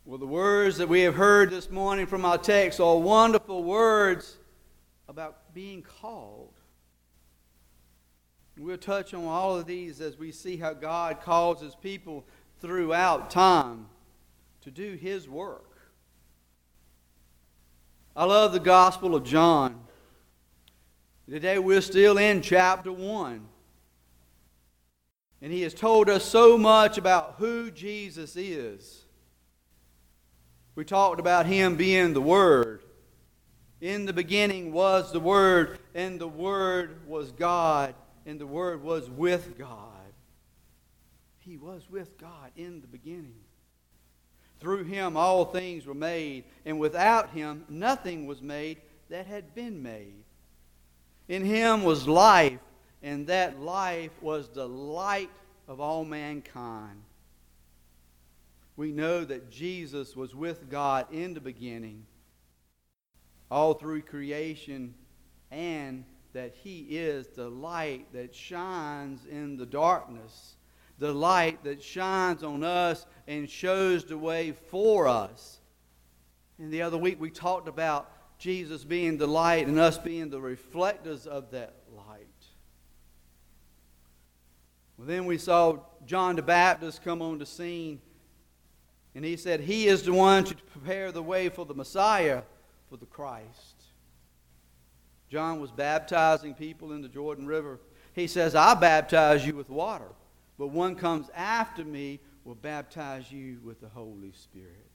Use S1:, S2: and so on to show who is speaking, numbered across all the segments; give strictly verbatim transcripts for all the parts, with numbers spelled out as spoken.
S1: Well, the words that we have heard this morning from our text are wonderful words about being called. We'll touch on all of these as we see how God calls His people throughout time to do His work. I love the Gospel of John. Today we're still in chapter one. And He has told us so much about who Jesus is. We talked about Him being the Word. In the beginning was the Word, and the Word was God, and the Word was with God. He was with God in the beginning. Through Him all things were made, and without Him nothing was made that had been made. In Him was life, and that life was the light of all mankind. We know that Jesus was with God in the beginning, all through creation, and that He is the light that shines in the darkness, the light that shines on us and shows the way for us. And the other week we talked about Jesus being the light and us being the reflectors of that light. Well, then we saw John the Baptist come on the scene, and he said he is the one to prepare the way for the Messiah, for the Christ. John was baptizing people in the Jordan River. He says, I baptize you with water, but one comes after me will baptize you with the Holy Spirit.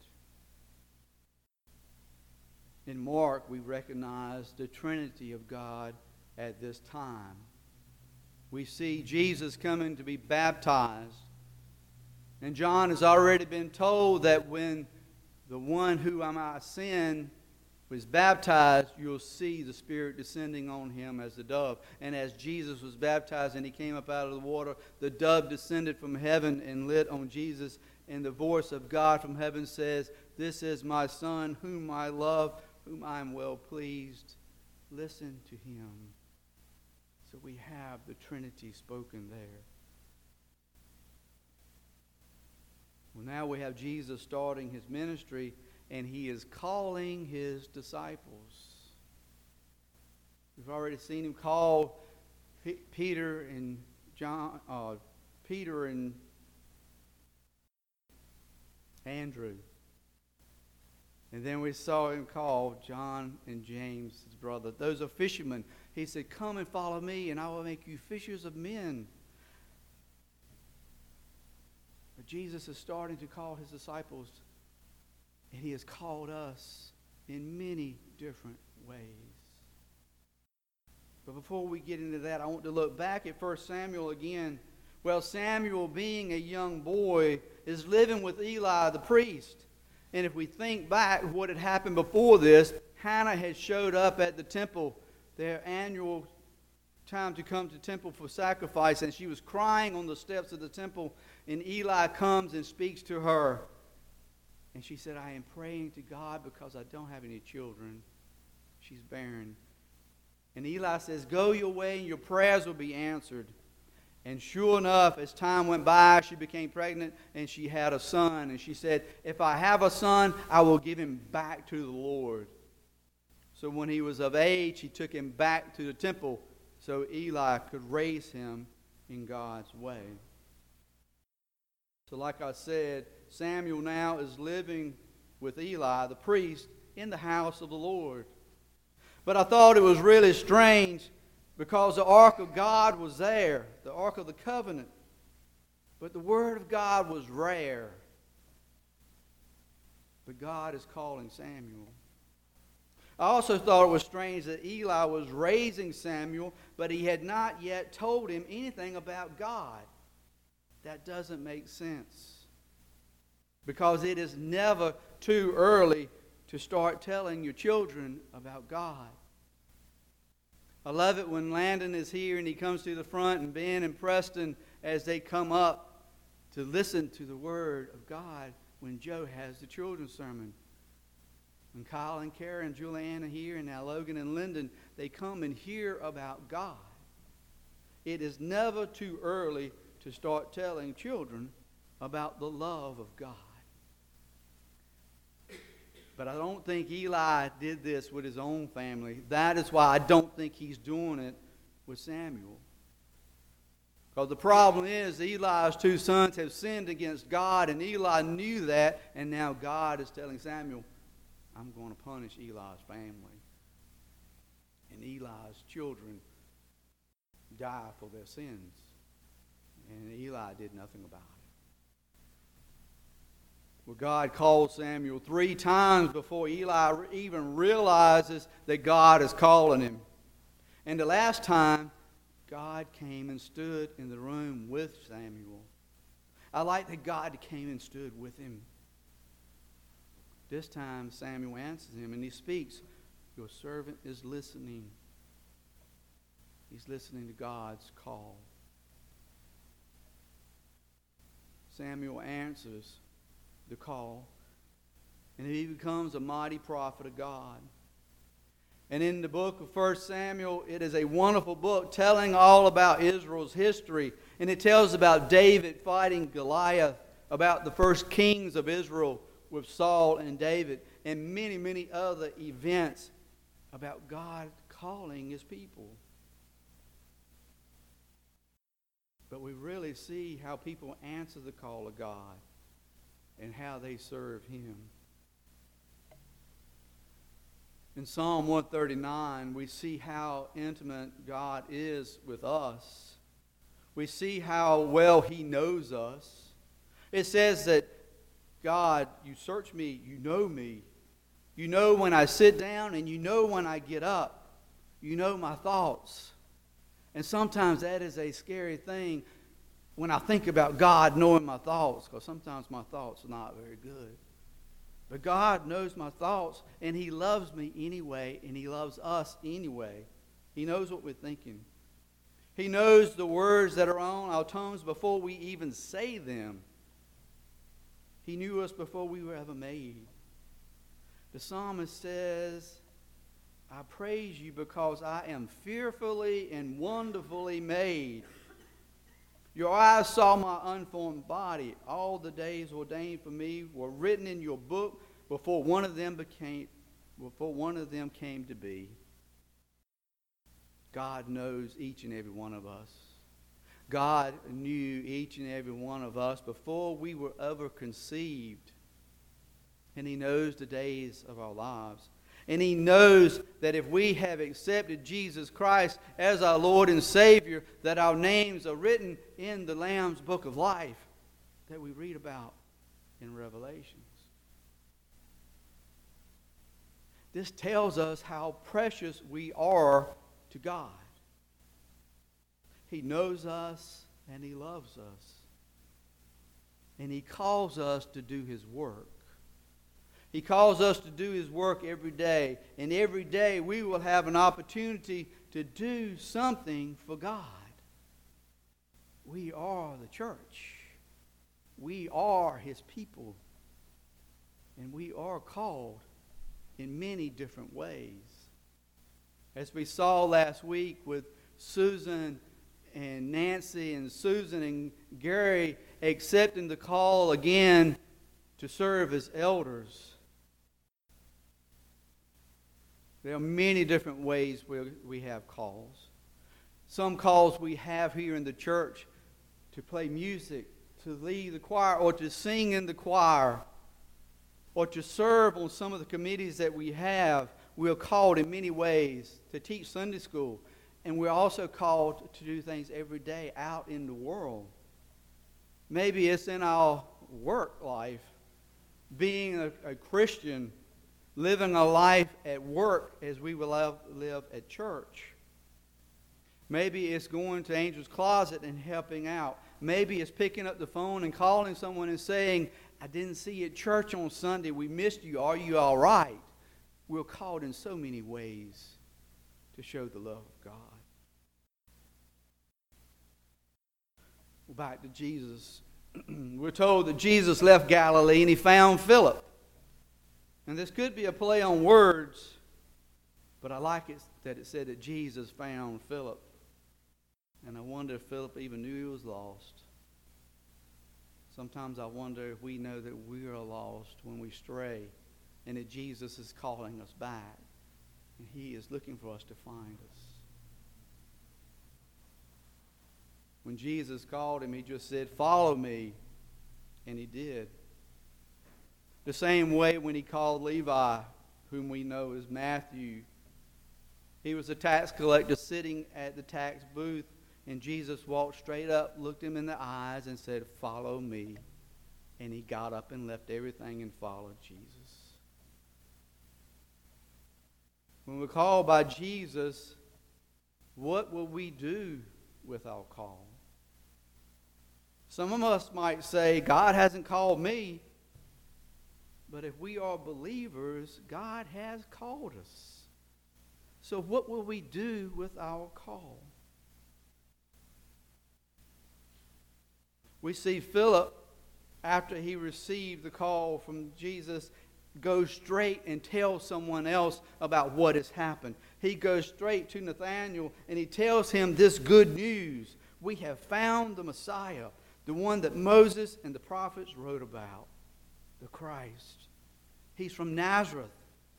S1: In Mark, we recognize the Trinity of God at this time. We see Jesus coming to be baptized. And John has already been told that when the one who I might send was baptized, you'll see the Spirit descending on him as a dove. And as Jesus was baptized and he came up out of the water, the dove descended from heaven and lit on Jesus. And the voice of God from heaven says, This is my Son, whom I love, whom I am well pleased. Listen to Him. So we have the Trinity spoken there. Well, now we have Jesus starting His ministry, and He is calling His disciples. We've already seen Him call P- Peter and John, uh, Peter and Andrew. And then we saw Him call John and James, his brother. Those are fishermen. He said, Come and follow me, and I will make you fishers of men. But Jesus is starting to call His disciples, and He has called us in many different ways. But before we get into that, I want to look back at First Samuel again. Well, Samuel, being a young boy, is living with Eli the priest. And if we think back what had happened before this, Hannah had showed up at the temple, their annual time to come to the temple for sacrifice, and she was crying on the steps of the temple, and Eli comes and speaks to her. And she said, I am praying to God because I don't have any children. She's barren. And Eli says, Go your way and your prayers will be answered. And sure enough, as time went by, she became pregnant and she had a son. And she said, If I have a son, I will give him back to the Lord. So when he was of age, he took him back to the temple so Eli could raise him in God's way. So like I said, Samuel now is living with Eli, the priest, in the house of the Lord. But I thought it was really strange because the Ark of God was there, the Ark of the Covenant. But the Word of God was rare. But God is calling Samuel. I also thought it was strange that Eli was raising Samuel, but he had not yet told him anything about God. That doesn't make sense. Because it is never too early to start telling your children about God. I love it when Landon is here and he comes to the front, and Ben and Preston, as they come up to listen to the Word of God when Joe has the children's sermon. When Kyle and Kara and Juliana here, and now Logan and Lyndon, they come and hear about God. It is never too early to start telling children about the love of God. But I don't think Eli did this with his own family. That is why I don't think he's doing it with Samuel. Because the problem is Eli's two sons have sinned against God, and Eli knew that, and now God is telling Samuel, I'm going to punish Eli's family. And Eli's children die for their sins. And Eli did nothing about it. Well, God called Samuel three times before Eli even realizes that God is calling him. And the last time, God came and stood in the room with Samuel. I like that God came and stood with him. This time, Samuel answers him and he speaks, your servant is listening. He's listening to God's call. Samuel answers the call, and he becomes a mighty prophet of God. And in the book of First Samuel, it is a wonderful book telling all about Israel's history. And it tells about David fighting Goliath, about the first kings of Israel with Saul and David, and many, many other events about God calling his people. But we really see how people answer the call of God and how they serve him. In Psalm one thirty-nine, we see how intimate God is with us. We see how well he knows us. It says that, God, you search me, you know me. You know when I sit down and you know when I get up. You know my thoughts. And sometimes that is a scary thing when I think about God knowing my thoughts, because sometimes my thoughts are not very good. But God knows my thoughts, and he loves me anyway, and he loves us anyway. He knows what we're thinking. He knows the words that are on our tongues before we even say them. He knew us before we were ever made. The psalmist says, I praise you because I am fearfully and wonderfully made. Your eyes saw my unformed body. All the days ordained for me were written in your book before one of them became, before one of them came to be. God knows each and every one of us. God knew each and every one of us before we were ever conceived. And he knows the days of our lives. And he knows that if we have accepted Jesus Christ as our Lord and Savior, that our names are written in the Lamb's book of life that we read about in Revelations. This tells us how precious we are to God. He knows us and he loves us. And he calls us to do his work. He calls us to do his work every day. And every day we will have an opportunity to do something for God. We are the church. We are his people. And we are called in many different ways. As we saw last week with Susan and Nancy and Susan and Gary accepting the call again to serve as elders. There are many different ways where we have calls. Some calls we have here in the church to play music, to lead the choir, or to sing in the choir, or to serve on some of the committees that we have. We're called in many ways to teach Sunday school. And we're also called to do things every day out in the world. Maybe it's in our work life, being a, a Christian, living a life at work as we will live, live at church. Maybe it's going to Angel's Closet and helping out. Maybe it's picking up the phone and calling someone and saying, I didn't see you at church on Sunday. We missed you. Are you all right? We're called in so many ways to show the love of God. Back to Jesus. We're told that Jesus left Galilee and he found Philip. And this could be a play on words, but I like it that it said that Jesus found Philip. And I wonder if Philip even knew he was lost. Sometimes I wonder if we know that we are lost when we stray and that Jesus is calling us back. And he is looking for us to find us. When Jesus called him, he just said, "Follow me." And he did. The same way when he called Levi, whom we know as Matthew. He was a tax collector sitting at the tax booth, and Jesus walked straight up, looked him in the eyes, and said, "Follow me." And he got up and left everything and followed Jesus. When we're called by Jesus, what will we do with our call? Some of us might say, "God hasn't called me." But if we are believers, God has called us. So what will we do with our call? We see Philip, after he received the call from Jesus, go straight and tell someone else about what has happened. He goes straight to Nathanael and he tells him this good news. We have found the Messiah, the one that Moses and the prophets wrote about, the Christ. He's from Nazareth.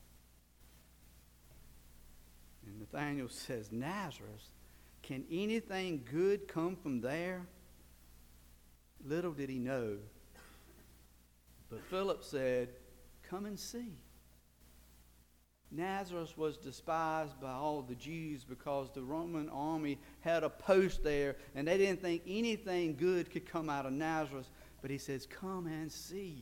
S1: And Nathanael says, "Nazareth? Can anything good come from there?" Little did he know. But Philip said, "Come and see." Nazareth was despised by all the Jews because the Roman army had a post there, and they didn't think anything good could come out of Nazareth. But he says, "Come and see."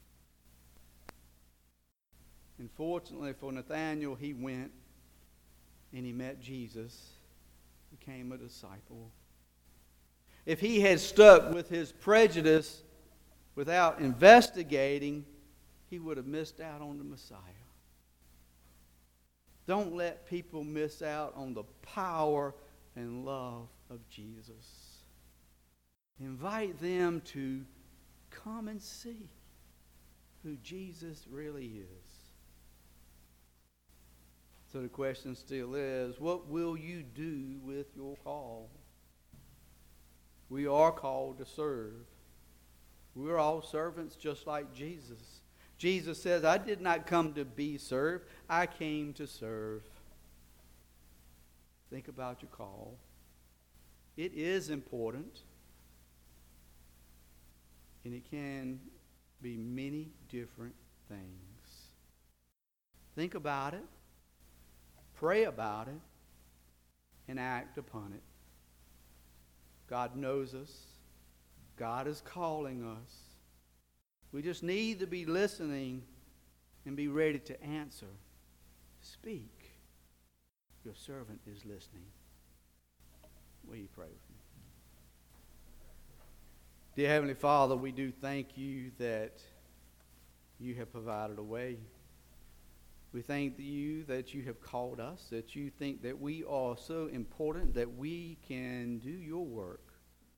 S1: And fortunately for Nathanael, he went and he met Jesus, became a disciple. If he had stuck with his prejudice without investigating, he would have missed out on the Messiah. Don't let people miss out on the power and love of Jesus. Invite them to come and see who Jesus really is. So the question still is, what will you do with your call? We are called to serve. We're all servants just like Jesus. Jesus says, "I did not come to be served. I came to serve." Think about your call. It is important. And it can be many different things. Think about it. Pray about it. And act upon it. God knows us. God is calling us. We just need to be listening and be ready to answer. Speak. Your servant is listening. Will you pray with me? Dear Heavenly Father, we do thank you that you have provided a way. We thank you that you have called us, that you think that we are so important that we can do your work.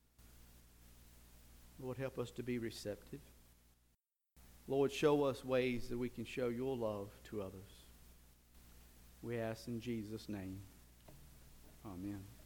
S1: Lord, help us to be receptive. Lord, show us ways that we can show your love to others. We ask in Jesus' name. Amen.